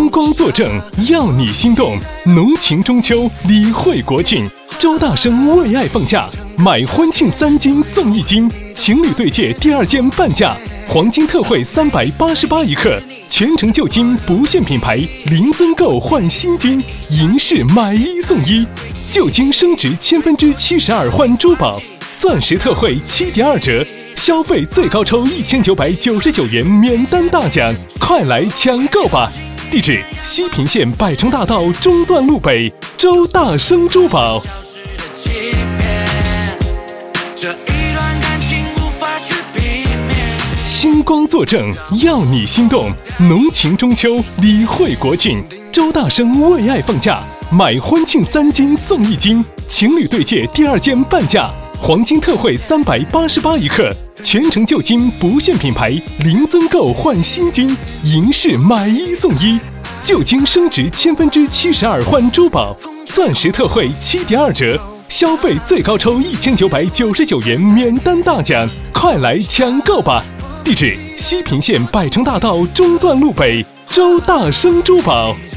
星光作证，要你心动。浓情中秋，礼会国庆，周大生为爱放假，买婚庆3金送1金，情侣对戒第2件半价，黄金特惠388一克，全程旧金不限品牌，零增购换新金，银饰买1送1，旧金升值72%换珠宝，钻石特惠7.2折。消费最高抽1999元免单大奖，快来抢购吧！地址：西平县百城大道中段路北，周大生珠宝。星光作证，要你心动。浓情中秋，礼会国庆，周大生为爱放假，买婚庆3金送1金，情侣对戒第2件半价，黄金特惠388一克，全程旧金不限品牌，零增购换新金，银饰买1送1，旧金升值72%换珠宝，钻石特惠7.2折，消费最高抽1999元免单大奖，快来抢购吧！地址：西平县百城大道中段路北，周大生珠宝。